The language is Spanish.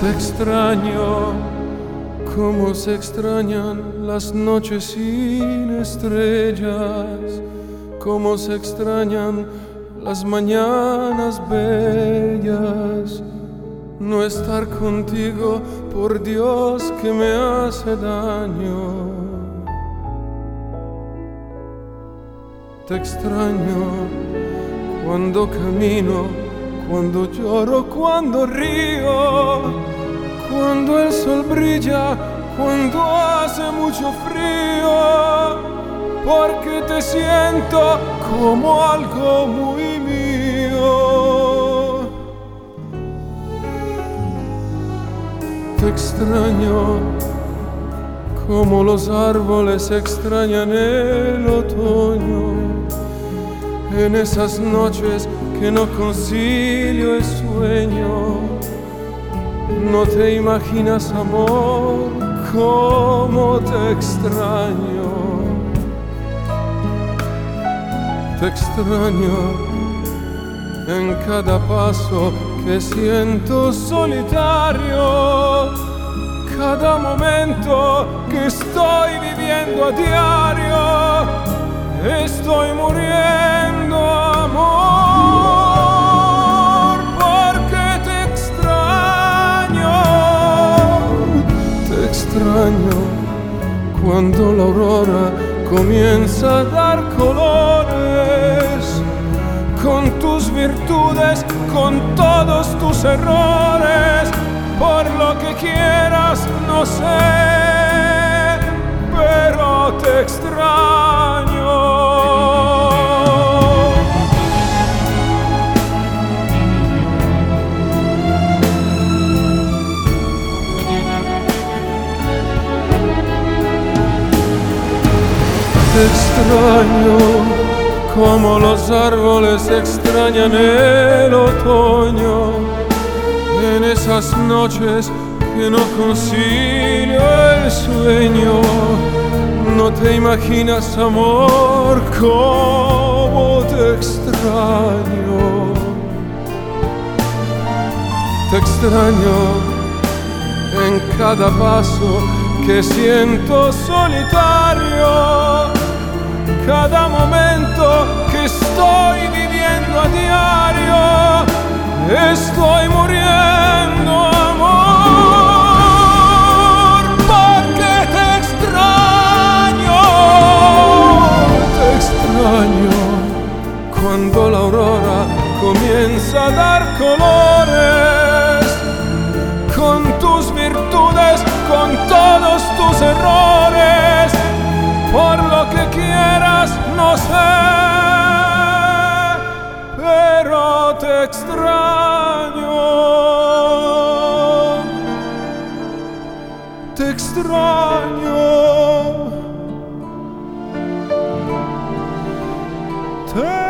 extraño, cómo se extrañan las noches sin estrellas, cómo se extrañan las mañanas bellas. No estar contigo, por Dios, que me hace daño. Te extraño cuando camino, cuando lloro, cuando río, cuando el sol brilla, cuando hace mucho frío, porque te siento como algo muy mío. Te extraño como los árboles extrañan el otoño, en esas noches que no concilio el sueño. No te imaginas, amor, cómo te extraño. Te extraño en cada paso que siento solitario, cada momento que estoy viviendo a diario. Estoy muriendo, amor, porque te extraño. Te extraño cuando la aurora comienza a dar colores, con tus virtudes, con todos tus errores. Por lo que quieras, no sé, pero te extraño. Te extraño como los árboles extrañan el otoño, en esas noches que no concilio el sueño. No te imaginas, amor, cómo te extraño. Te extraño en cada paso que siento solitario, cada momento que estoy viviendo a diario. Estoy muriendo, amor, porque te extraño. Te extraño cuando la aurora comienza a dar colores, con tus virtudes, con todos tus errores. Por lo que quieras, no sé, pero te extraño. Te extraño.